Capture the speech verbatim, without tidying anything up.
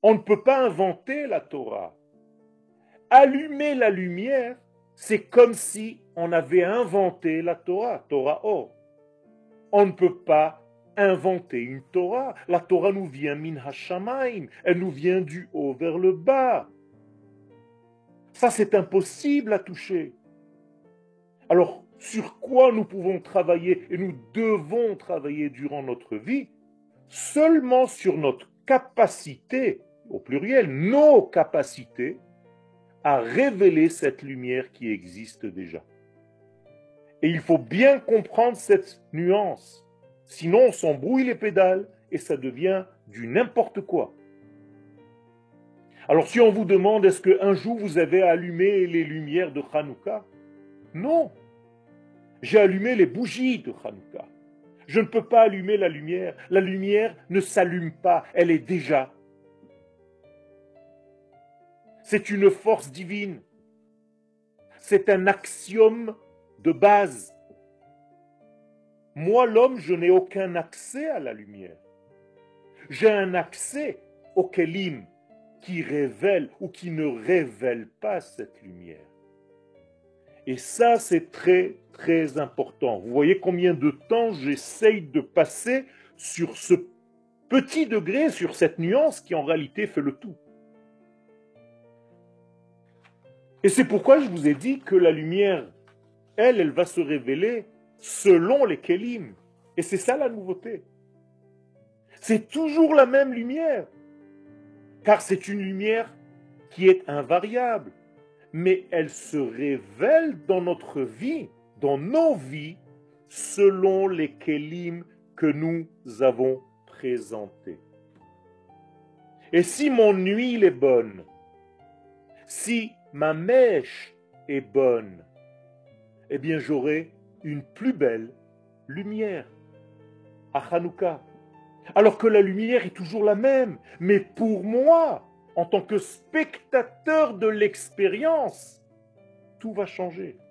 On ne peut pas inventer la Torah. Allumer la lumière, c'est comme si on avait inventé la Torah, Torah Or. On ne peut pas inventer une Torah. La Torah nous vient min hashamayim, elle nous vient du haut vers le bas. Ça, c'est impossible à toucher. Alors, sur quoi nous pouvons travailler et nous devons travailler durant notre vie? Seulement sur notre capacité, au pluriel, nos capacités, à révéler cette lumière qui existe déjà. Et il faut bien comprendre cette nuance. Sinon, on s'embrouille les pédales et ça devient du n'importe quoi. Alors si on vous demande, est-ce qu'un jour vous avez allumé les lumières de Hanouka? Non. J'ai allumé les bougies de Hanouka. Je ne peux pas allumer la lumière. La lumière ne s'allume pas, elle est déjà. C'est une force divine. C'est un axiome de base. Moi, l'homme, je n'ai aucun accès à la lumière. J'ai un accès au kelim qui révèle ou qui ne révèle pas cette lumière. Et ça, c'est très, très important. Vous voyez combien de temps j'essaye de passer sur ce petit degré, sur cette nuance qui en réalité fait le tout. Et c'est pourquoi je vous ai dit que la lumière, elle, elle va se révéler selon les kelim. Et c'est ça la nouveauté. C'est toujours la même lumière. Car c'est une lumière qui est invariable. Mais elle se révèle dans notre vie, dans nos vies, selon les kelim que nous avons présentés. Et si mon huile est bonne, si ma mèche est bonne, eh bien j'aurai une plus belle lumière à Hanouka. Alors que la lumière est toujours la même, mais pour moi, en tant que spectateur de l'expérience, tout va changer.